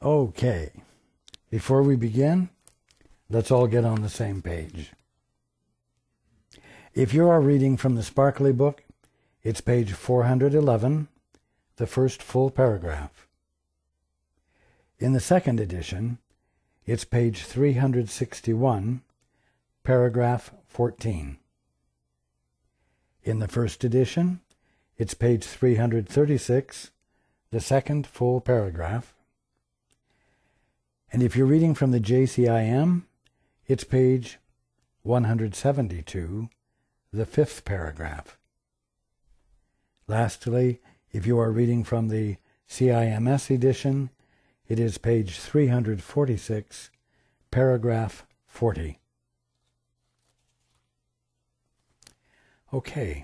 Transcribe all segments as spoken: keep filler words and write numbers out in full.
Okay, before we begin, let's all get on the same page. If you are reading from the Sparkly book, it's page four hundred eleven, the first full paragraph. In the second edition, it's page three hundred sixty-one, paragraph fourteen. In the first edition, it's page three hundred thirty-six, the second full paragraph. And if you're reading from the J C I M, it's page one hundred seventy-two, the fifth paragraph. Lastly, if you are reading from the C I M S edition, it is page three hundred forty-six, paragraph forty. Okay,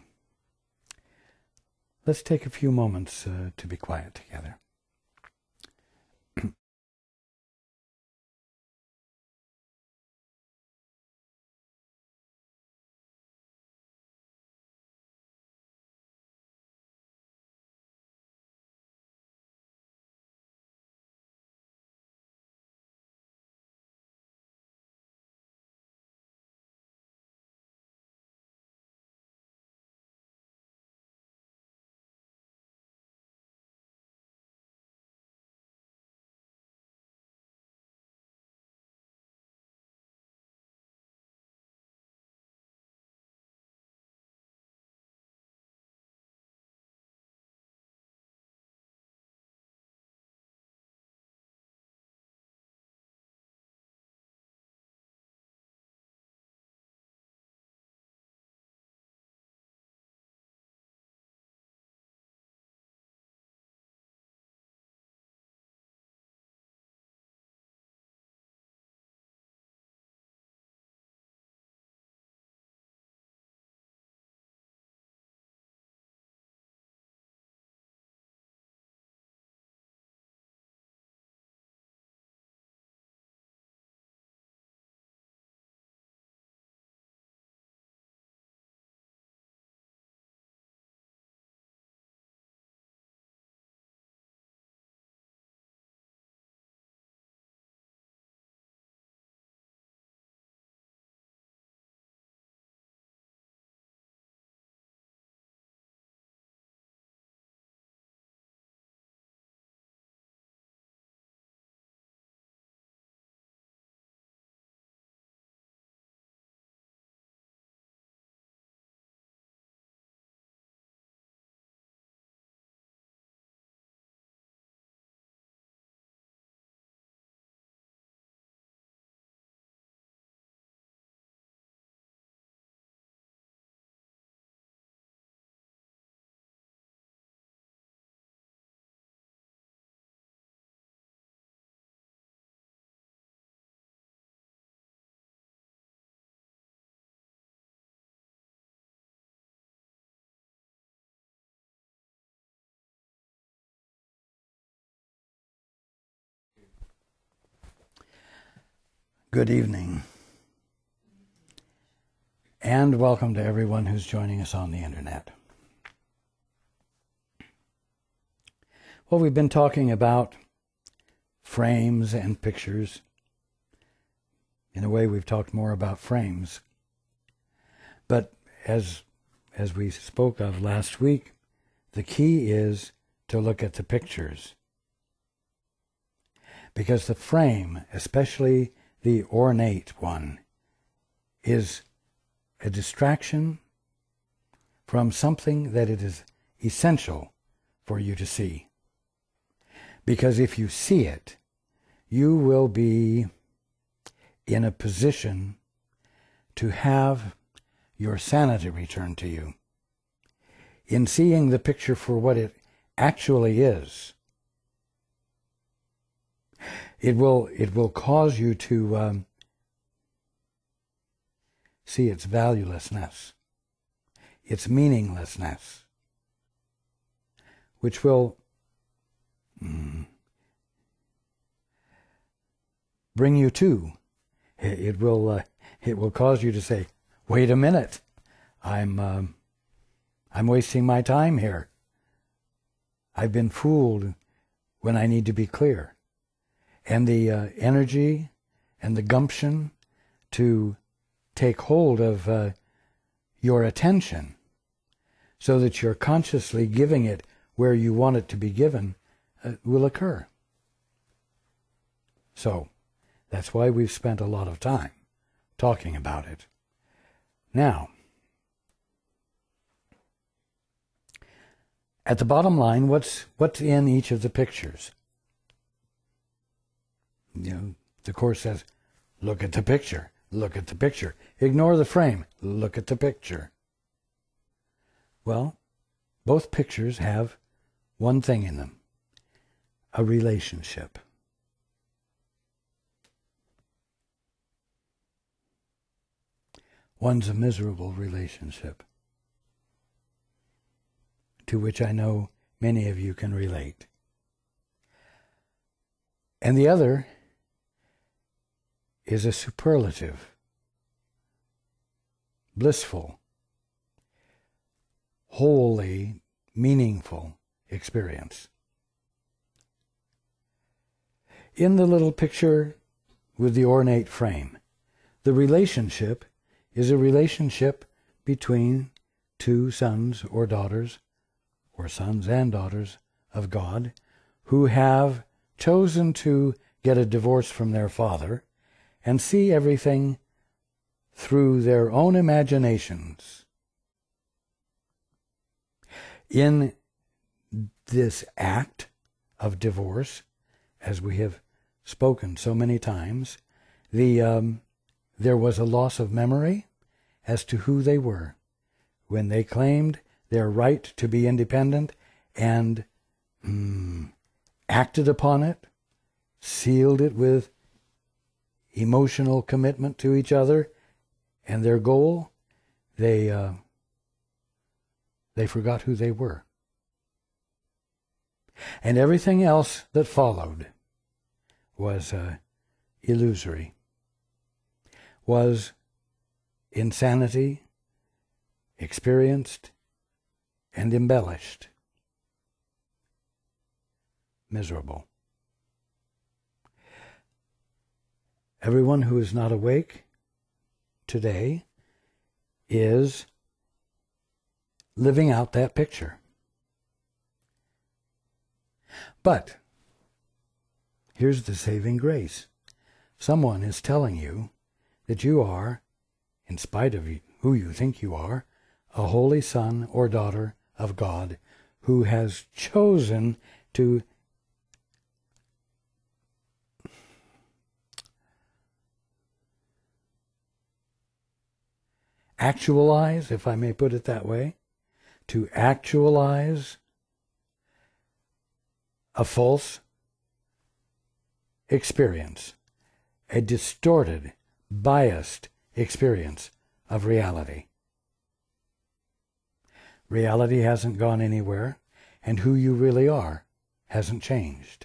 let's take a few moments uh, to be quiet together. Good evening, and welcome to everyone who's joining us on the internet. Well, we've been talking about frames and pictures. In a way, we've talked more about frames. But as, as we spoke of last week, the key is to look at the pictures. Because the frame, especially the ornate one, is a distraction from something that it is essential for you to see. Because if you see it, you will be in a position to have your sanity returned to you. In seeing the picture for what it actually is, it will it will cause you to um, see its valuelessness, its meaninglessness, which will mm, bring you to. It will uh, it will cause you to say, "Wait a minute, I'm um, I'm wasting my time here. I've been fooled when I need to be clear." and the uh, energy and the gumption to take hold of uh, your attention so that you're consciously giving it where you want it to be given uh, will occur. So that's why we've spent a lot of time talking about it. Now, at the bottom line, what's what's in each of the pictures? You know, the Course says, look at the picture, look at the picture. Ignore the frame, look at the picture. Well, both pictures have one thing in them, a relationship. One's a miserable relationship, to which I know many of you can relate. And the other is a superlative, blissful, wholly meaningful experience. In the little picture with the ornate frame, the relationship is a relationship between two sons or daughters, or sons and daughters of God, who have chosen to get a divorce from their father and see everything through their own imaginations. In this act of divorce, as we have spoken so many times, the um, there was a loss of memory as to who they were when they claimed their right to be independent and mm, acted upon it, sealed it with emotional commitment to each other and their goal. They uh, they forgot who they were. And everything else that followed was uh, illusory, was insanity, experienced and embellished, miserable. Everyone who is not awake today is living out that picture. But here's the saving grace. Someone is telling you that you are, in spite of who you think you are, a holy son or daughter of God who has chosen to actualize, if I may put it that way, to actualize a false experience, a distorted, biased experience of reality. Reality hasn't gone anywhere, and who you really are hasn't changed.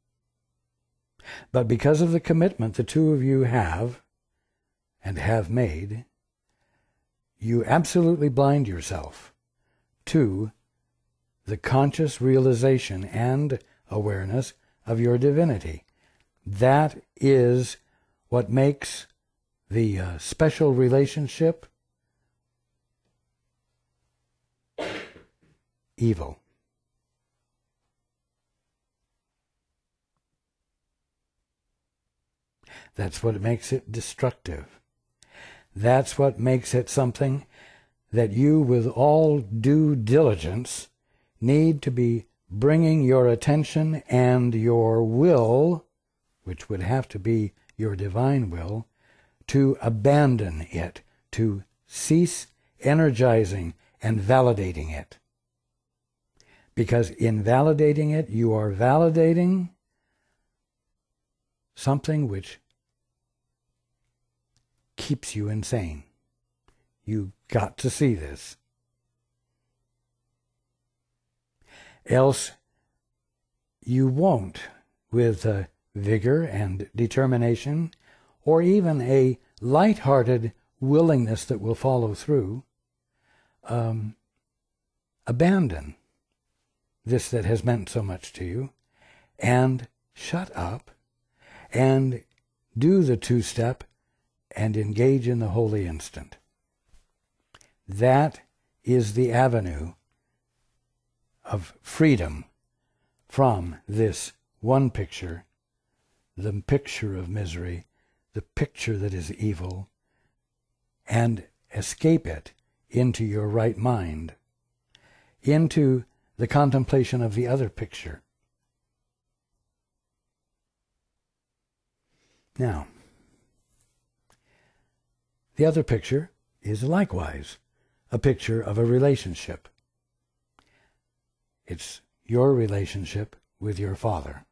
But because of the commitment the two of you have and have made, you absolutely blind yourself to the conscious realization and awareness of your divinity. That is what makes the uh, special relationship evil. That's what makes it destructive. That's what makes it something that you, with all due diligence, need to be bringing your attention and your will, which would have to be your divine will, to abandon it, to cease energizing and validating it. Because in validating it, you are validating something which keeps you insane. You got to see this. Else you won't, with uh, vigor and determination, or even a light-hearted willingness that will follow through, um, abandon this that has meant so much to you, and shut up and do the two-step and engage in the holy instant. That is the avenue of freedom from this one picture, the picture of misery, the picture that is evil, and escape it into your right mind, into the contemplation of the other picture. Now, the other picture is likewise a picture of a relationship. It's your relationship with your Father.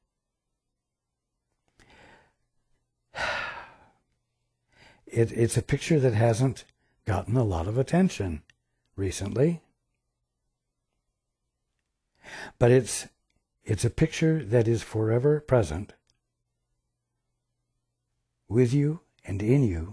It, it's a picture that hasn't gotten a lot of attention recently. But it's, it's a picture that is forever present with you and in you.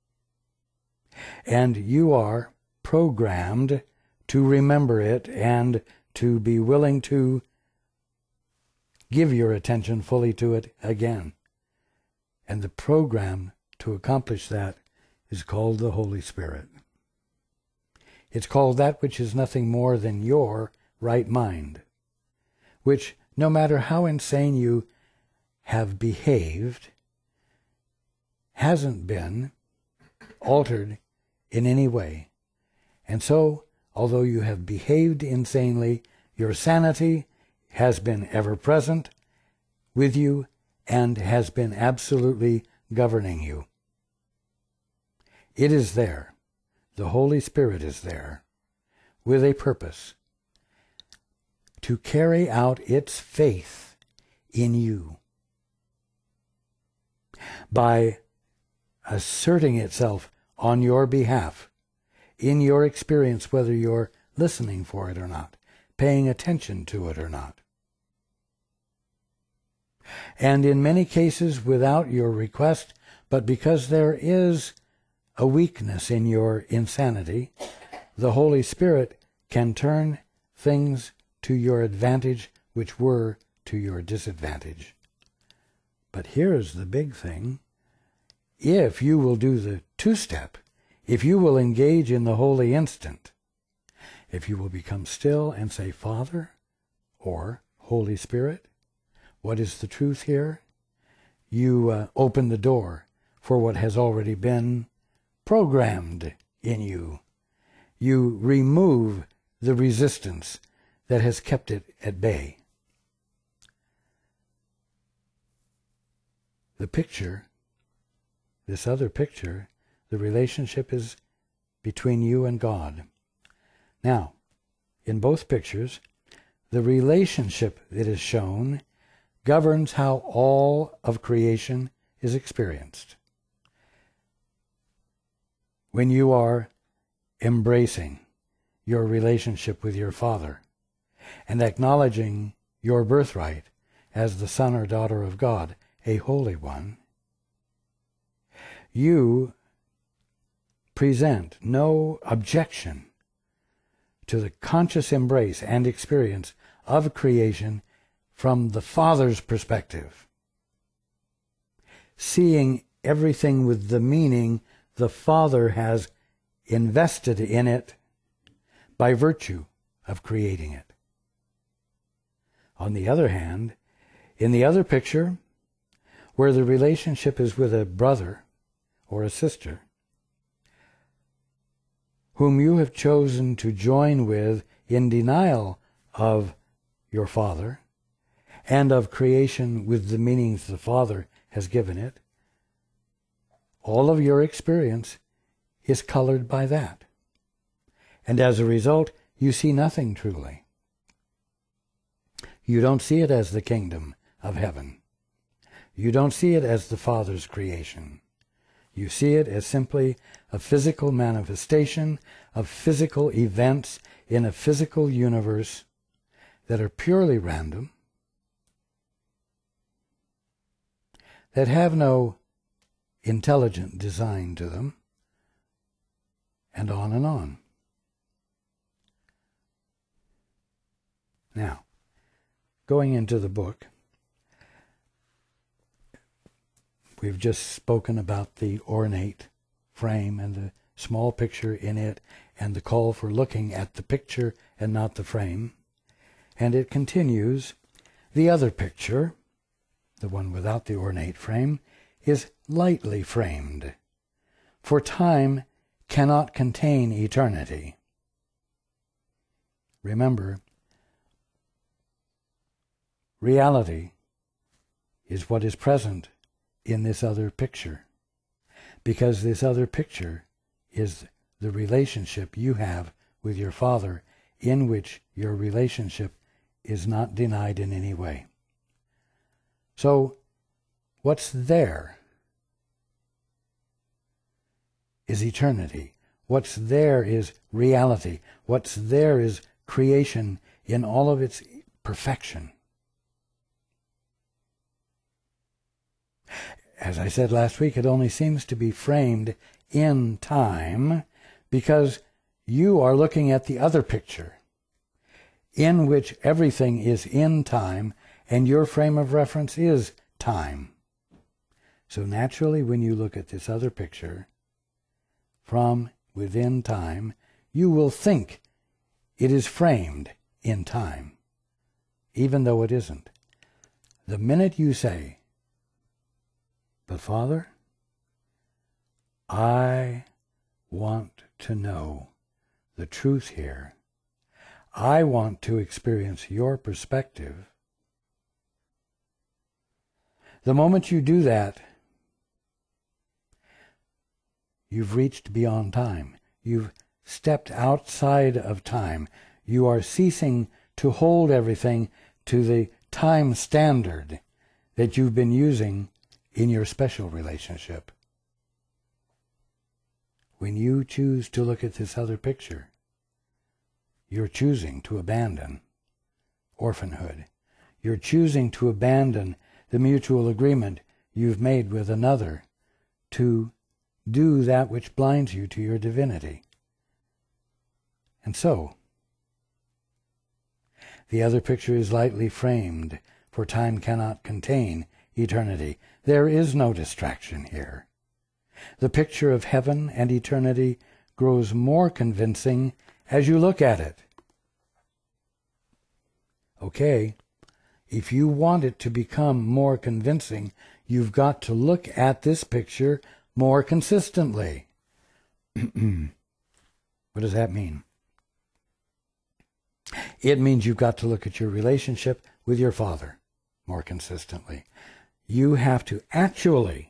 And you are programmed to remember it and to be willing to give your attention fully to it again. And the program to accomplish that is called the Holy Spirit. It's called that which is nothing more than your right mind, which, no matter how insane you have behaved, hasn't been altered in any way. And so, although you have behaved insanely, your sanity has been ever present with you and has been absolutely governing you. It is there. The Holy Spirit is there with a purpose to carry out its faith in you by asserting itself on your behalf in your experience, whether you're listening for it or not, paying attention to it or not. And in many cases without your request, but because there is a weakness in your insanity, the Holy Spirit can turn things to your advantage which were to your disadvantage. But here's the big thing. If you will do the two-step, if you will engage in the holy instant, if you will become still and say, Father, or Holy Spirit, what is the truth here? You uh, open the door for what has already been programmed in you. You remove the resistance that has kept it at bay. The picture, this other picture, the relationship is between you and God. Now, in both pictures, the relationship that is shown governs how all of creation is experienced. When you are embracing your relationship with your Father and acknowledging your birthright as the son or daughter of God, a holy one, you present no objection to the conscious embrace and experience of creation from the Father's perspective, seeing everything with the meaning the Father has invested in it by virtue of creating it. On the other hand, in the other picture, where the relationship is with a brother or a sister, whom you have chosen to join with in denial of your Father and of creation with the meanings the Father has given it, all of your experience is colored by that. And as a result, you see nothing truly. You don't see it as the kingdom of heaven. You don't see it as the Father's creation. You see it as simply a physical manifestation of physical events in a physical universe that are purely random, that have no intelligent design to them, and on and on. Now, going into the book, We've just spoken about the ornate frame and the small picture in it and the call for looking at the picture and not the frame. And it continues, the other picture, the one without the ornate frame, is lightly framed, for time cannot contain eternity. Remember, reality is what is present in this other picture, because this other picture is the relationship you have with your Father, in which your relationship is not denied in any way. So, what's there is eternity. What's there is reality. What's there is creation in all of its perfection. As I said last week, it only seems to be framed in time because you are looking at the other picture, in which everything is in time, and your frame of reference is time. So naturally, when you look at this other picture from within time, you will think it is framed in time, even though it isn't. The minute you say, "But Father, I want to know the truth here. I want to experience your perspective." The moment you do that, you've reached beyond time. You've stepped outside of time. You are ceasing to hold everything to the time standard that you've been using in your special relationship. When you choose to look at this other picture, you're choosing to abandon orphanhood. You're choosing to abandon the mutual agreement you've made with another to do that which blinds you to your divinity. And so, the other picture is lightly framed, for time cannot contain eternity. There is no distraction here. The picture of heaven and eternity grows more convincing as you look at it. Okay, if you want it to become more convincing, you've got to look at this picture more consistently. What does that mean? It means you've got to look at your relationship with your Father more consistently. You have to actually,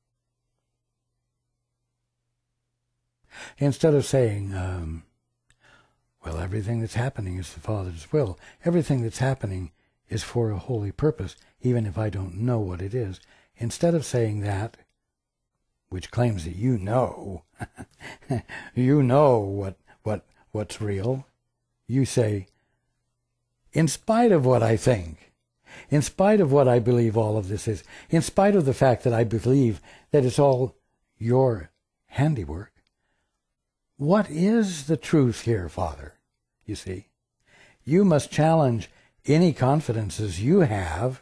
instead of saying, um, well, everything that's happening is the Father's will, everything that's happening is for a holy purpose, even if I don't know what it is. Instead of saying that, which claims that you know, you know what, what, what's real, you say, in spite of what I think, in spite of what I believe all of this is, in spite of the fact that I believe that it's all your handiwork, what is the truth here, Father? You see, you must challenge any confidences you have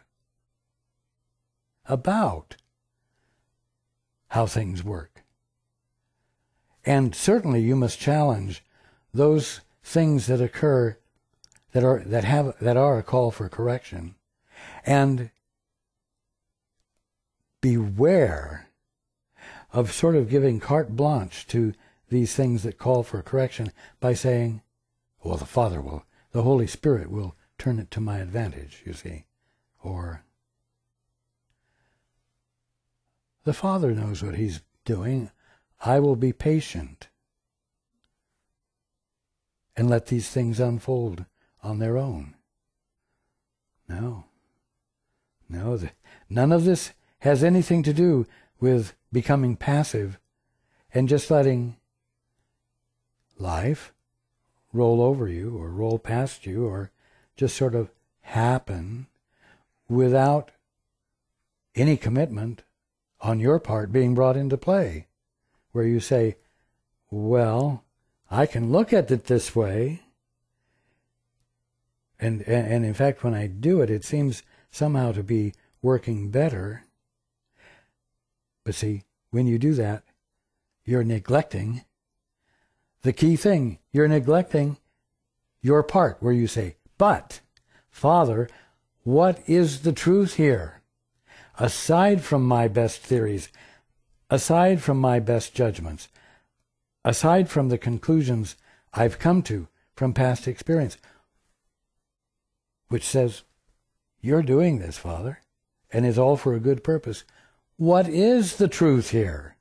about how things work. And certainly you must challenge those things that occur that are that have that are a call for correction. And beware of sort of giving carte blanche to these things that call for correction by saying, well, the Father will, the Holy Spirit will turn it to my advantage, you see. Or, the Father knows what He's doing. I will be patient and let these things unfold on their own. No. No, the, none of this has anything to do with becoming passive and just letting life roll over you or roll past you or just sort of happen without any commitment on your part being brought into play, where you say, well, I can look at it this way, and, and, and in fact when I do it, it seems somehow to be working better. But see, when you do that, you're neglecting the key thing. You're neglecting your part where you say, but, Father, what is the truth here? Aside from my best theories, aside from my best judgments, aside from the conclusions I've come to from past experience, which says, you're doing this, Father, and is all for a good purpose. What is the truth here?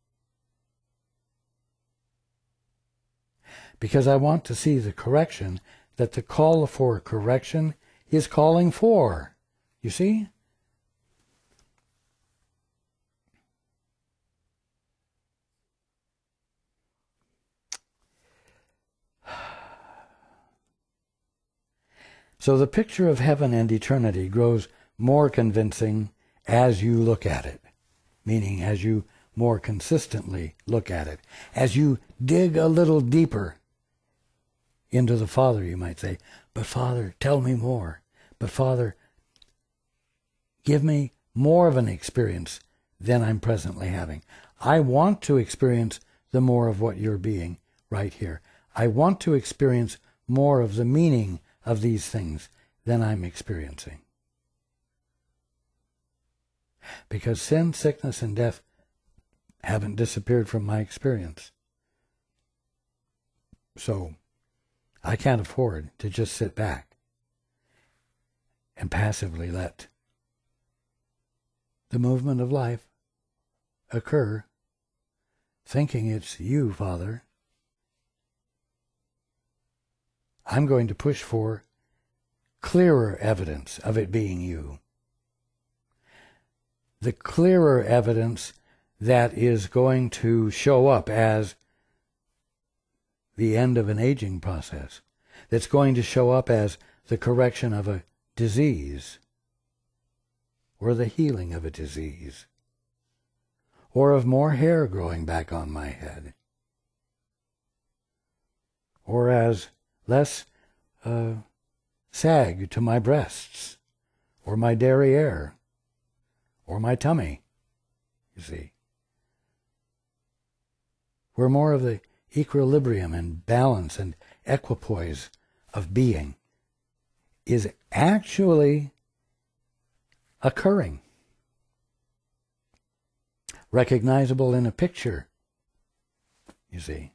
Because I want to see the correction that the call for correction is calling for. You see? So the picture of heaven and eternity grows more convincing as you look at it, meaning as you more consistently look at it. As you dig a little deeper into the Father, you might say, but Father, tell me more. But Father, give me more of an experience than I'm presently having. I want to experience the more of what you're being right here. I want to experience more of the meaning of these things than I'm experiencing. Because sin, sickness, and death haven't disappeared from my experience. So I can't afford to just sit back and passively let the movement of life occur, thinking it's you, Father. I'm going to push for clearer evidence of it being you. The clearer evidence that is going to show up as the end of an aging process, that's going to show up as the correction of a disease, or the healing of a disease, or of more hair growing back on my head, or as less uh, sag to my breasts, or my derriere, or my tummy, you see. Where more of the equilibrium and balance and equipoise of being is actually occurring, recognizable in a picture, you see.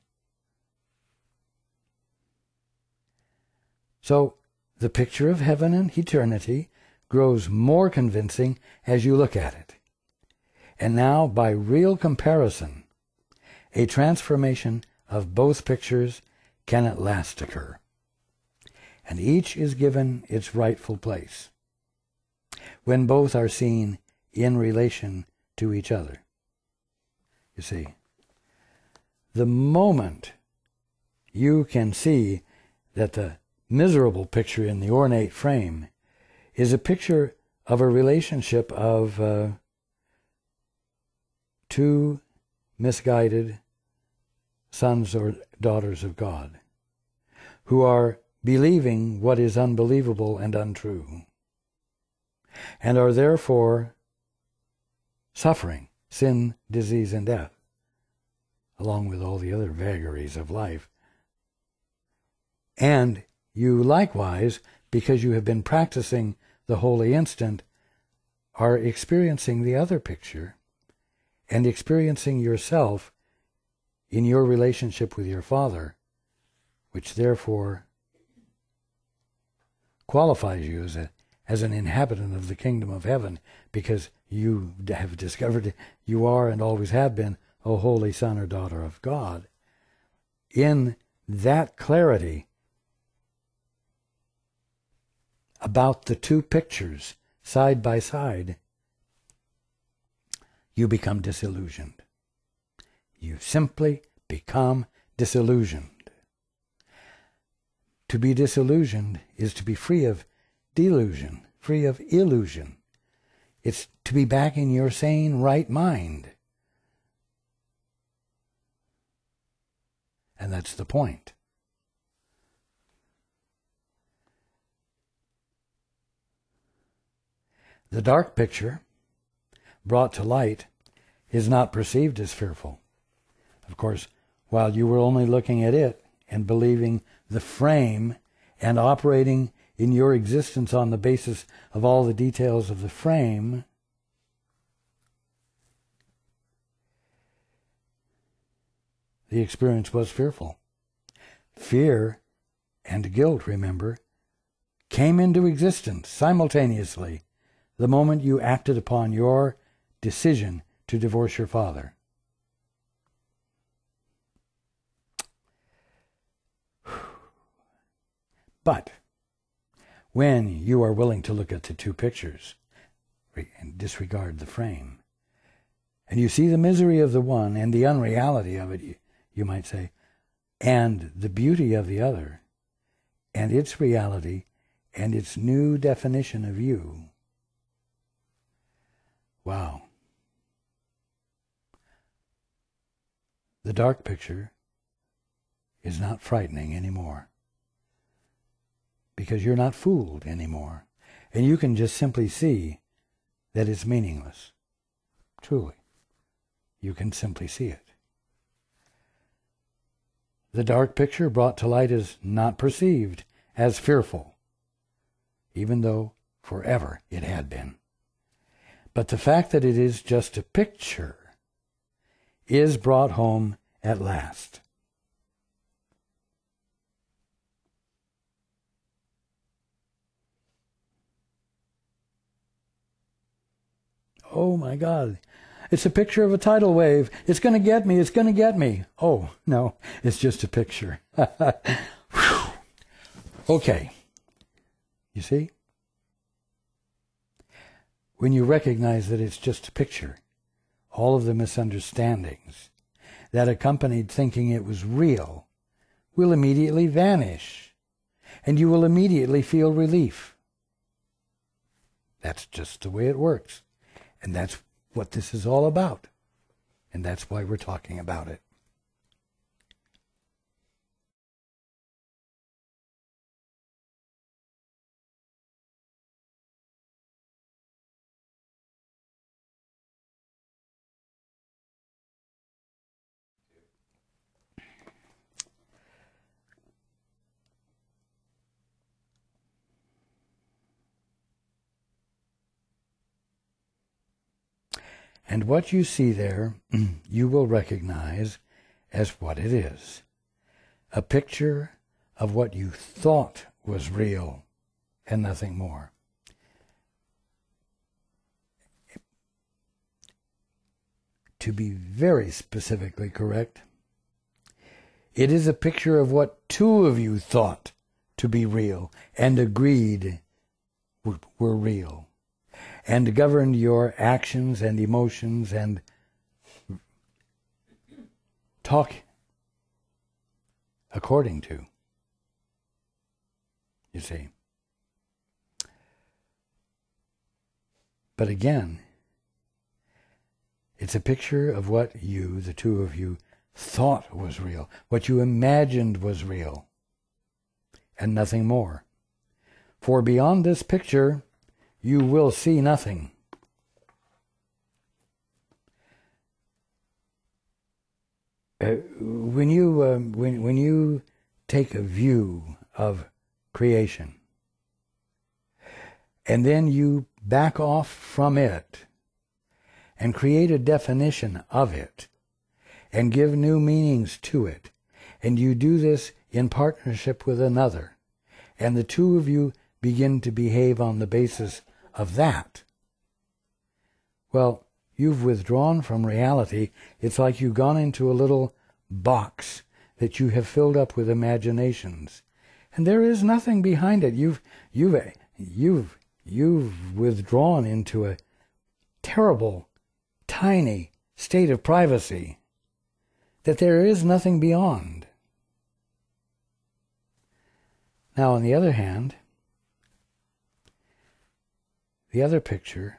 So the picture of heaven and eternity grows more convincing as you look at it. And now, by real comparison, a transformation of both pictures can at last occur. And each is given its rightful place when both are seen in relation to each other. You see, the moment you can see that the miserable picture in the ornate frame is a picture of a relationship of uh, two misguided sons or daughters of God who are believing what is unbelievable and untrue, and are therefore suffering sin, disease, and death, along with all the other vagaries of life. And you likewise, because you have been practicing the holy instant, are experiencing the other picture and experiencing yourself in your relationship with your Father, which therefore qualifies you as a as an inhabitant of the kingdom of heaven, because you have discovered you are and always have been a holy son or daughter of God. In that clarity about the two pictures side by side, you become disillusioned. You simply become disillusioned. To be disillusioned is to be free of delusion, free of illusion. It's to be back in your sane right mind. And that's the point. The dark picture, brought to light, is not perceived as fearful. Of course, while you were only looking at it and believing the frame and operating in your existence on the basis of all the details of the frame, the experience was fearful. Fear and guilt, remember, came into existence simultaneously the moment you acted upon your decision to divorce your father. But when you are willing to look at the two pictures and disregard the frame, and you see the misery of the one and the unreality of it, you, you might say, and the beauty of the other, and its reality and its new definition of you. Wow. The dark picture is not frightening anymore, because you're not fooled anymore, and you can just simply see that it's meaningless. Truly, you can simply see it. The dark picture brought to light is not perceived as fearful, even though forever it had been. But the fact that it is just a picture is brought home at last. Oh my God, it's a picture of a tidal wave. It's going to get me, it's going to get me. Oh, no, it's just a picture. Okay, you see? When you recognize that it's just a picture, all of the misunderstandings that accompanied thinking it was real will immediately vanish, and you will immediately feel relief. That's just the way it works. And that's what this is all about. And that's why we're talking about it. And what you see there, you will recognize as what it is. A picture of what you thought was real and nothing more. To be very specifically correct, it is a picture of what two of you thought to be real and agreed were real, and governed your actions and emotions and talk according to. You see. But again, it's a picture of what you, the two of you, thought was real, what you imagined was real, and nothing more. For beyond this picture, you will see nothing. Uh, when you uh, when when you take a view of creation, and then you back off from it, and create a definition of it, and give new meanings to it, and you do this in partnership with another, and the two of you begin to behave on the basis of that, well, you've withdrawn from reality. It's like you've gone into a little box that you have filled up with imaginations, and there is nothing behind it. You've you've you've you've withdrawn into a terrible, tiny state of privacy that there is nothing beyond. Now, on the other hand, the other picture,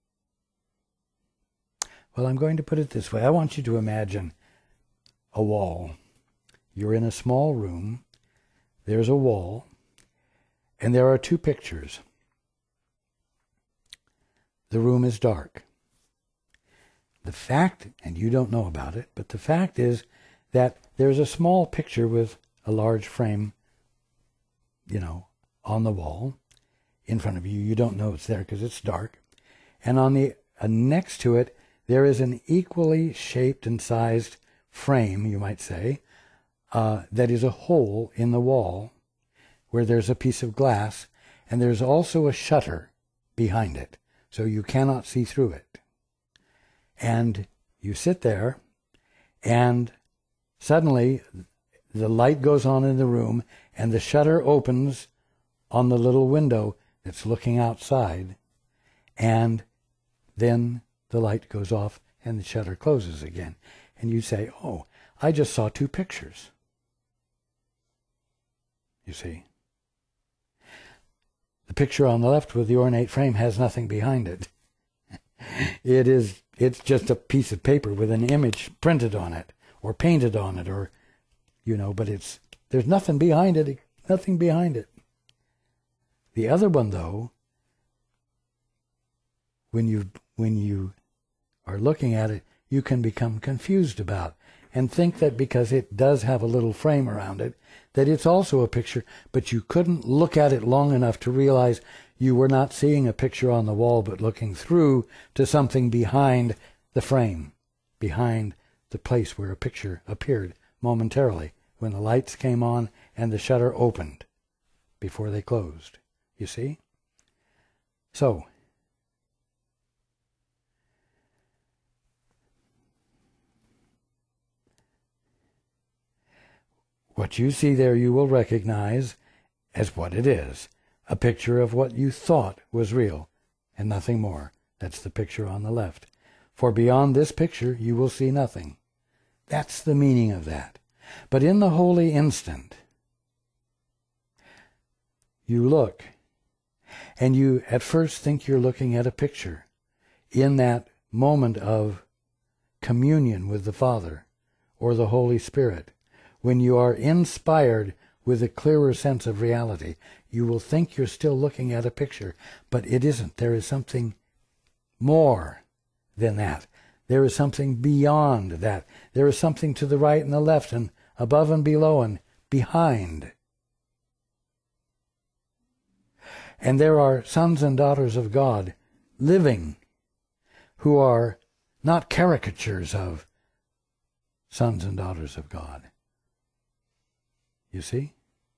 well, I'm going to put it this way. I want you to imagine a wall. You're in a small room. There's a wall, and there are two pictures. The room is dark. The fact, and you don't know about it, but the fact is that there's a small picture with a large frame, you know, on the wall in front of you. You don't know it's there because it's dark. And on the uh, next to it, there is an equally shaped and sized frame, you might say, uh, that is a hole in the wall where there's a piece of glass, and there's also a shutter behind it, so you cannot see through it. And you sit there, and suddenly the light goes on in the room, and the shutter opens on the little window that's looking outside, and then the light goes off and the shutter closes again. And you say, oh, I just saw two pictures. You see? The picture on the left with the ornate frame has nothing behind it. It is, it's just a piece of paper with an image printed on it or painted on it, or, you know, but it's, there's nothing behind it, nothing behind it. The other one, though, when you, when you are looking at it, you can become confused about and think that because it does have a little frame around it, that it's also a picture, but you couldn't look at it long enough to realize you were not seeing a picture on the wall, but looking through to something behind the frame, behind the place where a picture appeared momentarily when the lights came on and the shutter opened before they closed. You see? So, what you see there you will recognize as what it is, a picture of what you thought was real, and nothing more. That's the picture on the left. For beyond this picture you will see nothing. That's the meaning of that. But in the holy instant, you look, and you at first think you're looking at a picture in that moment of communion with the Father or the Holy Spirit. When you are inspired with a clearer sense of reality, you will think you're still looking at a picture, but it isn't. There is something more than that. There is something beyond that. There is something to the right and the left and above and below and behind. And there are sons and daughters of God living who are not caricatures of sons and daughters of God. You see?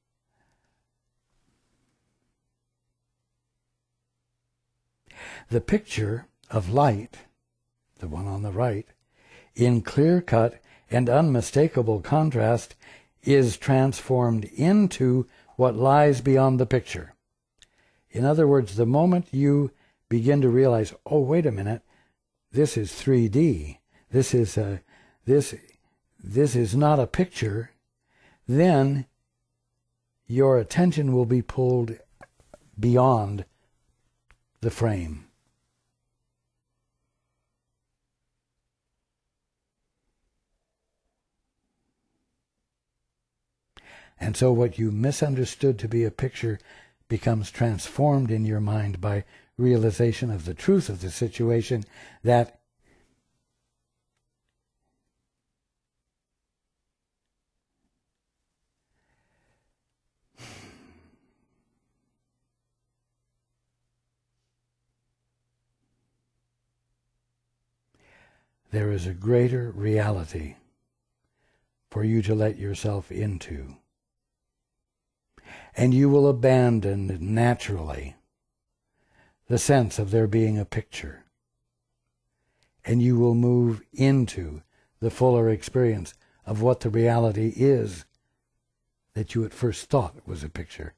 The picture of light, the one on the right, in clear-cut and unmistakable contrast, is transformed into what lies beyond the picture. In other words, the moment you begin to realize, oh, wait a minute, this is three D, this is a, this, this is not a picture, then your attention will be pulled beyond the frame. And so what you misunderstood to be a picture becomes transformed in your mind by realization of the truth of the situation, that there is a greater reality for you to let yourself into. And you will abandon naturally the sense of there being a picture. And you will move into the fuller experience of what the reality is that you at first thought was a picture.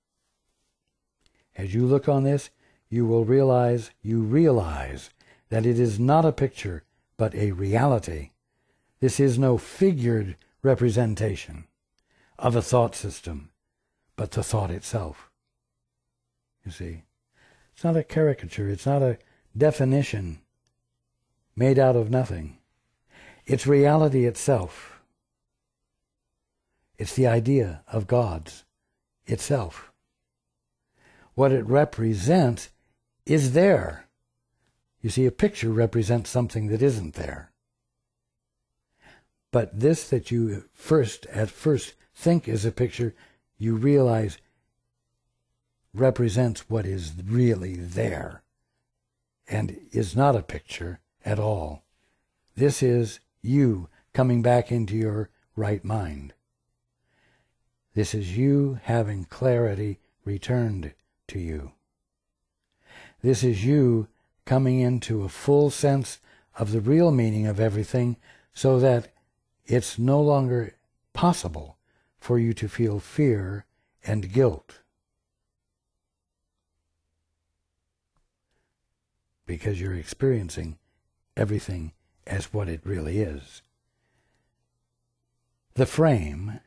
As you look on this, you will realize, you realize that it is not a picture, but a reality. This is no figured representation of a thought system, but the thought itself. You see, it's not a caricature, it's not a definition made out of nothing. It's reality itself. It's the idea of God's itself. What it represents is there, You see, a picture represents something that isn't there. But this that you first, at first, think is a picture, you realize represents what is really there and is not a picture at all. This is you coming back into your right mind. This is you having clarity returned to you. This is you coming into a full sense of the real meaning of everything, so that it's no longer possible for you to feel fear and guilt, because you're experiencing everything as what it really is. The frame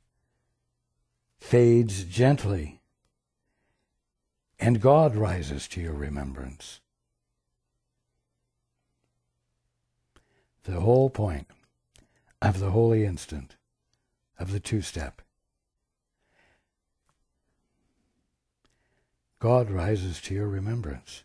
fades gently, and God rises to your remembrance. The whole point of the holy instant, of the two-step. God rises to your remembrance.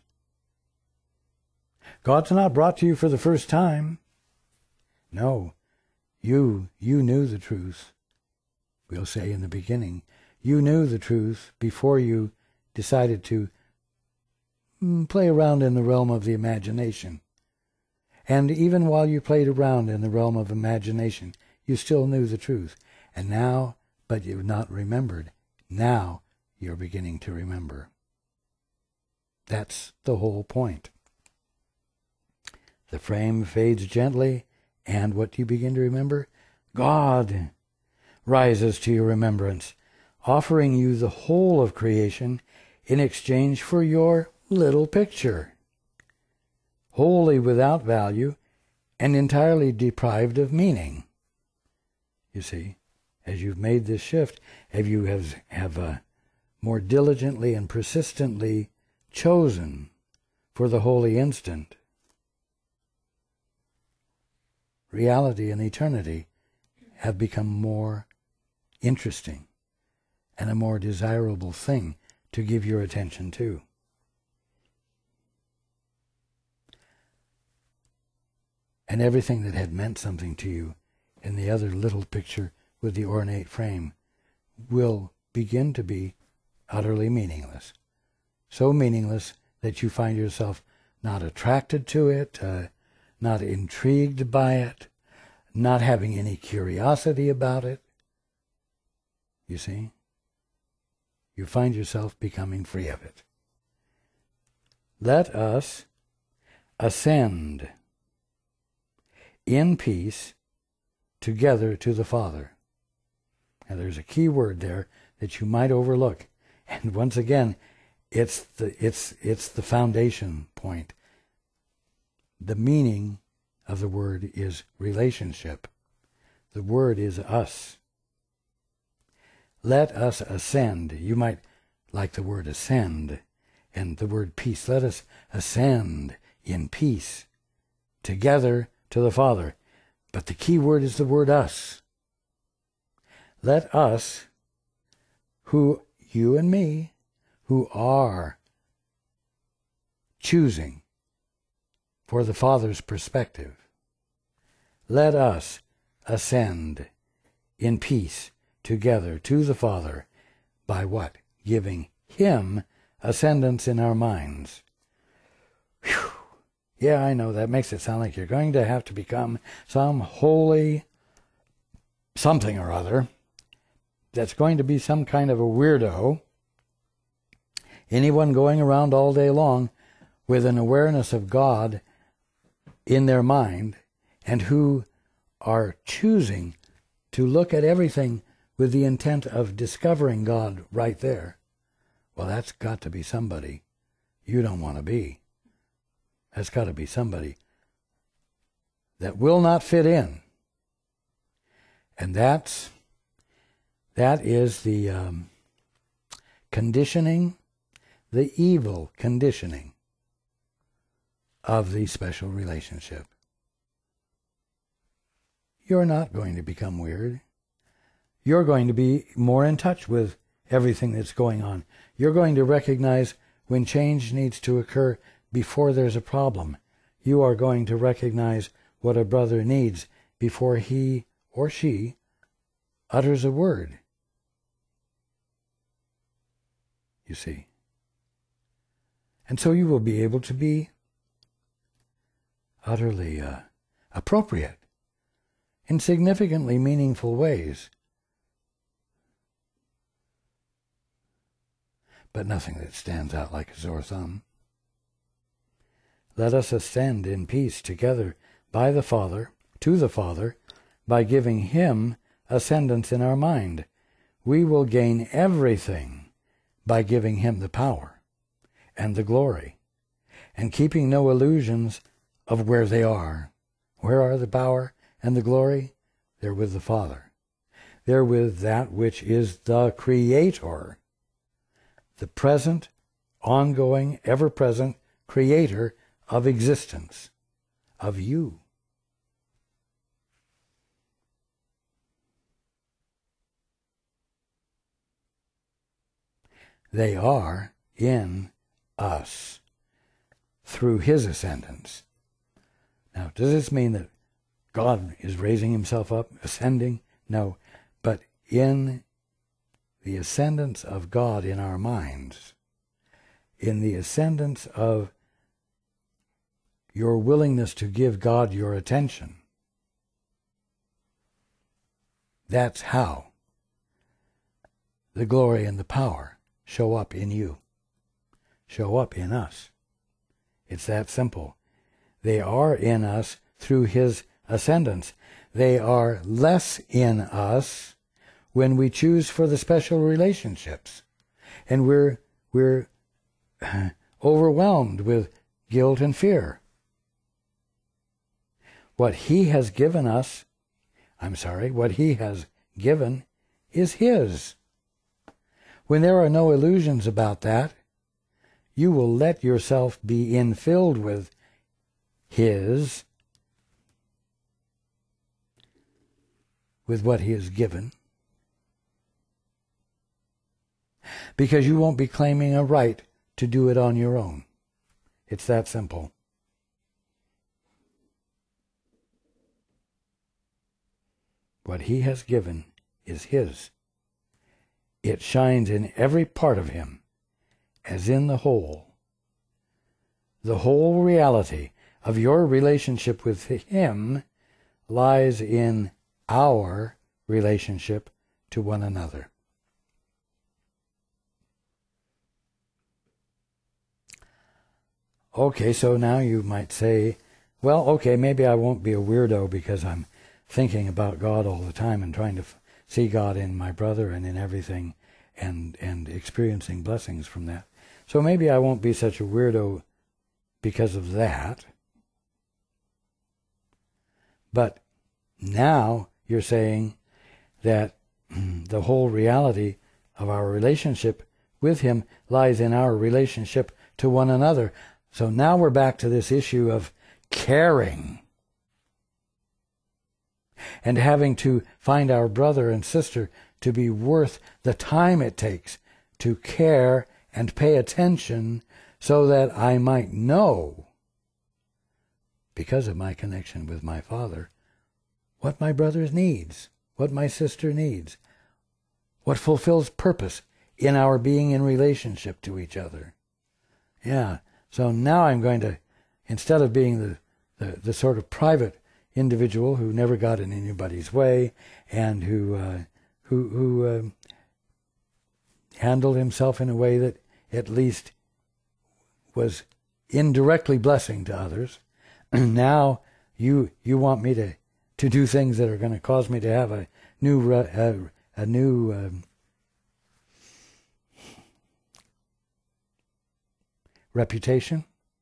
God's not brought to you for the first time. No, you, you knew the truth. We'll say in the beginning, you knew the truth before you decided to play around in the realm of the imagination. And even while you played around in the realm of imagination, you still knew the truth. And now, but you've not remembered, now you're beginning to remember. That's the whole point. The frame fades gently, and what do you begin to remember? God rises to your remembrance, offering you the whole of creation in exchange for your little picture, wholly without value and entirely deprived of meaning. You see, as you've made this shift, as you have, have uh, more diligently and persistently chosen for the holy instant, reality and eternity have become more interesting and a more desirable thing to give your attention to. And everything that had meant something to you in the other little picture with the ornate frame will begin to be utterly meaningless. So meaningless that you find yourself not attracted to it, uh, not intrigued by it, not having any curiosity about it. You see? You find yourself becoming free of it. Let us ascend in peace together to the Father. Now there's a key word there that you might overlook. And once again, it's the, it's, it's the foundation point. The meaning of the word is relationship. The word is us. Let us ascend. You might like the word ascend and the word peace. Let us ascend in peace together to the Father. But the key word is the word us. Let us, who, you and me, who are choosing for the Father's perspective, let us ascend in peace together to the Father. By what? Giving Him ascendance in our minds. Whew. Yeah, I know, that makes it sound like you're going to have to become some holy something or other that's going to be some kind of a weirdo. Anyone going around all day long with an awareness of God in their mind, and who are choosing to look at everything with the intent of discovering God right there, well, that's got to be somebody you don't want to be. That's got to be somebody that will not fit in. And that's, that is the um, conditioning, the evil conditioning of the special relationship. You're not going to become weird. You're going to be more in touch with everything that's going on. You're going to recognize when change needs to occur before there's a problem. You are going to recognize what a brother needs before he or she utters a word. You see. And so you will be able to be utterly uh, appropriate in significantly meaningful ways. But nothing that stands out like a sore thumb. Let us ascend in peace together by the Father, to the Father, by giving him ascendance in our mind. We will gain everything by giving him the power and the glory, and keeping no illusions of where they are. Where are the power and the glory? They're with the Father. They're with that which is the Creator, the present, ongoing, ever-present Creator of existence, of you. They are in us through his ascendance. Now, does this mean that God is raising himself up, ascending? No, but in the ascendance of God in our minds, in the ascendance of your willingness to give God your attention, that's how the glory and the power show up in you, show up in us. It's that simple. They are in us through his ascendance. They are less in us when we choose for the special relationships, and we're we're overwhelmed with guilt and fear. What he has given us, I'm sorry, what he has given is his. When there are no illusions about that, you will let yourself be infilled with his, with what he has given, because you won't be claiming a right to do it on your own. It's that simple. What he has given is his. It shines in every part of him, as in the whole. The whole reality of your relationship with him lies in our relationship to one another. Okay, so now you might say, well, okay, maybe I won't be a weirdo because I'm thinking about God all the time and trying to f- see God in my brother and in everything, and, and experiencing blessings from that. So maybe I won't be such a weirdo because of that. But now you're saying that the whole reality of our relationship with him lies in our relationship to one another. So now we're back to this issue of caring and having to find our brother and sister to be worth the time it takes to care and pay attention, so that I might know, because of my connection with my Father, what my brother needs, what my sister needs, what fulfills purpose in our being in relationship to each other. Yeah, so now I'm going to, instead of being the, the, the sort of private individual who never got in anybody's way and who uh, who, who uh, handled himself in a way that at least was indirectly blessing to others, now you you want me to, to do things that are going to cause me to have a new a, a new um, reputation,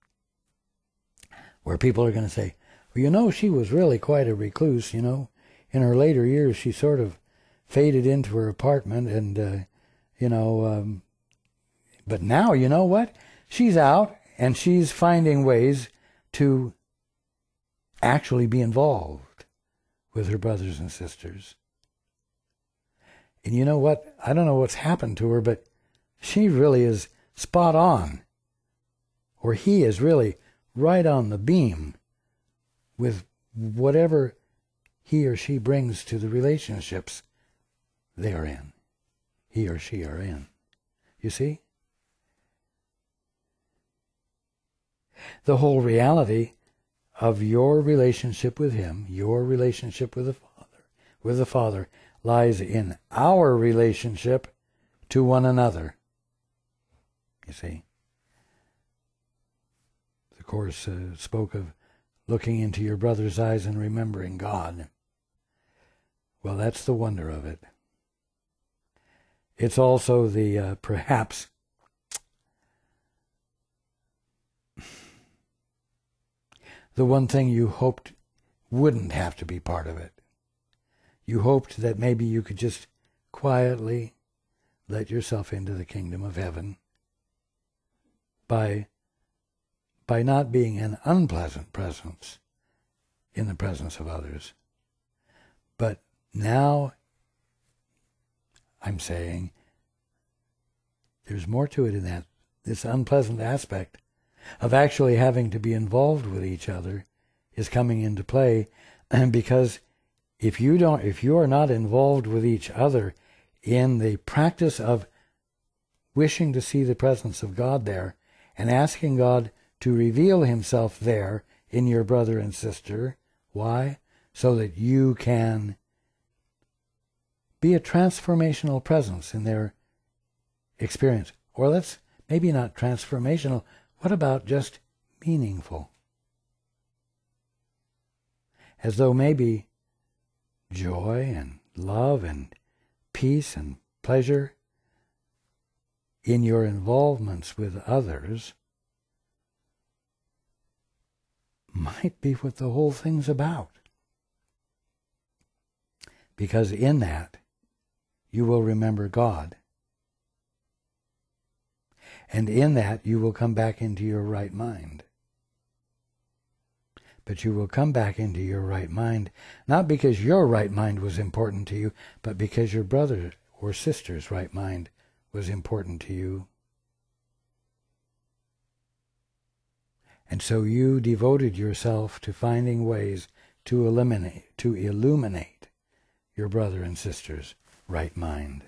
where people are going to say, well, you know, she was really quite a recluse, you know. In her later years, she sort of faded into her apartment and, uh, you know, um, but now, you know what? She's out and she's finding ways to actually be involved with her brothers and sisters. And you know what? I don't know what's happened to her, but she really is spot on or he is really right on the beam with whatever he or she brings to the relationships they are in, he or she are in. You see? The whole reality of your relationship with him, your relationship with the Father, with the Father, lies in our relationship to one another. You see? The Course uh, spoke of looking into your brother's eyes and remembering God. Well, that's the wonder of it. It's also the, uh, perhaps, the one thing you hoped wouldn't have to be part of it. You hoped that maybe you could just quietly let yourself into the kingdom of heaven by, by not being an unpleasant presence in the presence of others. But now I'm saying there's more to it in that, this unpleasant aspect of actually having to be involved with each other is coming into play. And because if you don't, if you are not involved with each other in the practice of wishing to see the presence of God there and asking God to reveal himself there in your brother and sister, why? So that you can be a transformational presence in their experience. Or let's, maybe not transformational, what about just meaningful? As though maybe joy and love and peace and pleasure in your involvements with others might be what the whole thing's about. Because in that, you will remember God. And in that, you will come back into your right mind. But you will come back into your right mind, not because your right mind was important to you, but because your brother or sister's right mind was important to you. And so you devoted yourself to finding ways to eliminate, to illuminate your brother and sister's right mind.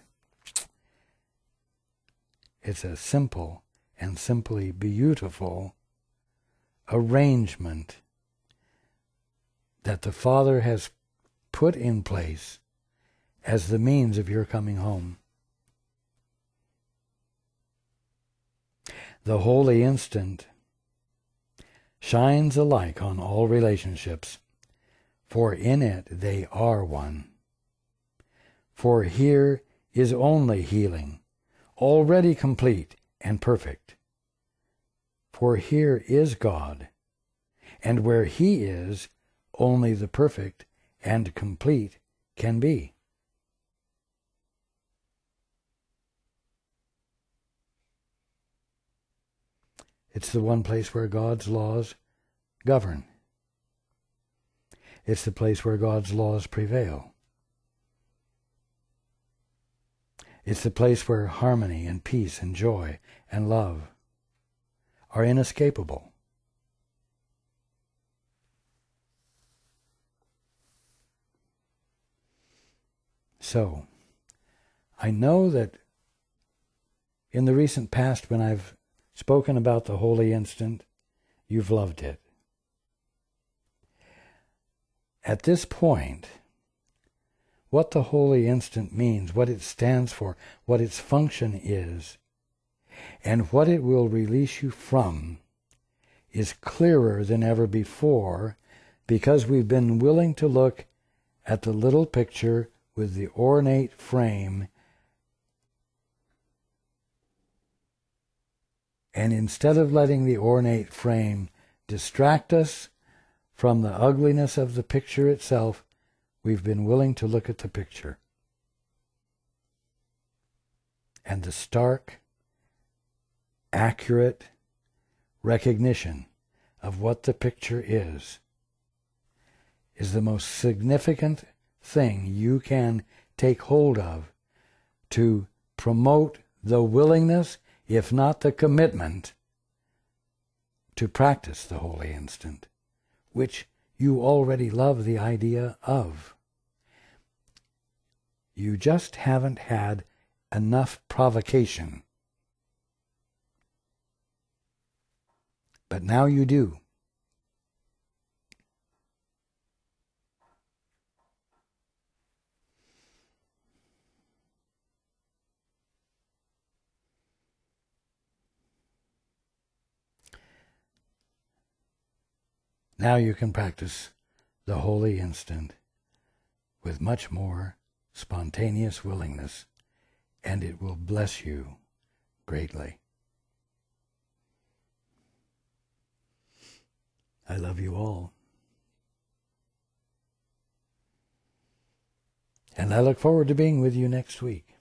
It's a simple and simply beautiful arrangement that the Father has put in place as the means of your coming home. The holy instant shines alike on all relationships, for in it they are one. For here is only healing, already complete and perfect. For here is God, and where he is, only the perfect and complete can be. It's the one place where God's laws govern. It's the place where God's laws prevail. It's the place where harmony and peace and joy and love are inescapable. So, I know that in the recent past when I've spoken about the holy instant, you've loved it. At this point, what the holy instant means, what it stands for, what its function is, and what it will release you from is clearer than ever before, because we've been willing to look at the little picture with the ornate frame, and instead of letting the ornate frame distract us from the ugliness of the picture itself, we've been willing to look at the picture and the stark, accurate recognition of what the picture is, is the most significant thing you can take hold of to promote the willingness, if not the commitment, to practice the holy instant, which you already love the idea of. You just haven't had enough provocation. But now you do. Now you can practice the holy instant with much more spontaneous willingness, and it will bless you greatly. I love you all. And I look forward to being with you next week.